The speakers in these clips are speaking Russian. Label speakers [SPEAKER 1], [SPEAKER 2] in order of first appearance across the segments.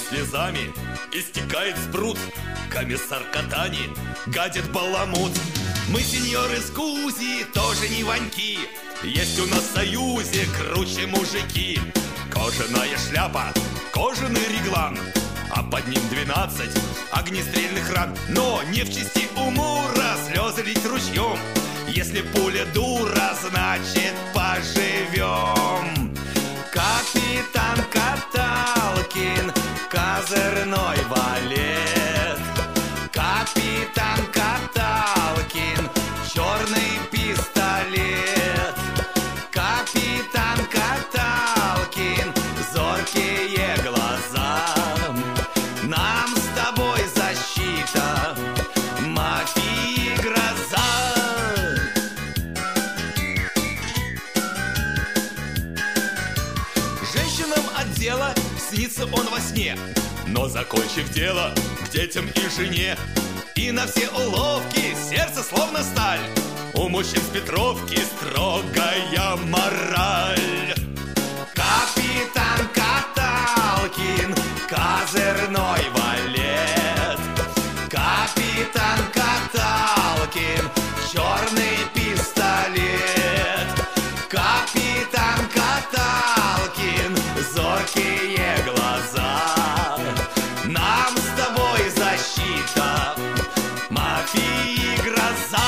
[SPEAKER 1] слезами истекает спрут. Комиссар Катани гадит баламут. Мы, сеньоры Скузи, тоже не ваньки. Есть у нас в союзе круче мужики. Кожаная шляпа, кожаный реглан, а под ним 12 огнестрельных ран. Но не в чести у Мура слезы лить ручьем. Если пуля дура, значит поживем. Капитан Каталкин, козырной валет. Капитан Каталкин, черный пистолет. Капитан Каталкин, зоркие глаза. Нам с тобой защита, мафии гроза. Женщинам от дела снится он во сне, но закончив дело, к детям и жене. И на все уловки сердце словно сталь. У мужчин с Петровки строгая мораль. Капитан Каталкин, козырной валет. Капитан Каталкин, черный пистолет. Капитан Каталкин, зоркие глаза. Нам с тобой защита, мафии гроза.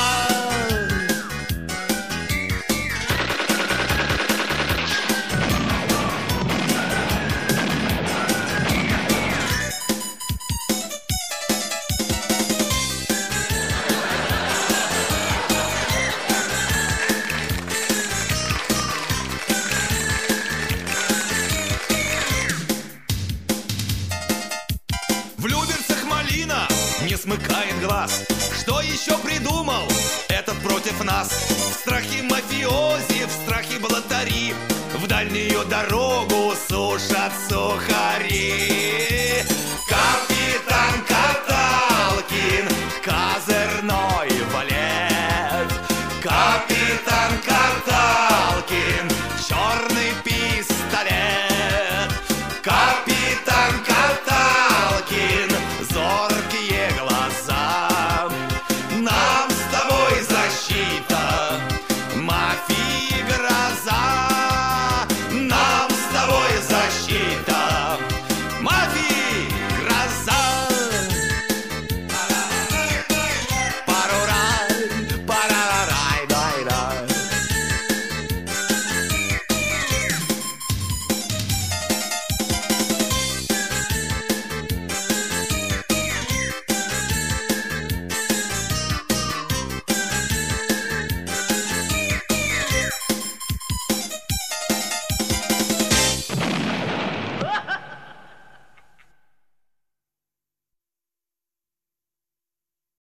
[SPEAKER 1] В Люберцах малина не смыкает глаз. Что еще придумал этот против нас? В страхе мафиози, в страхе блатари в дальнюю дорогу сушат сухари.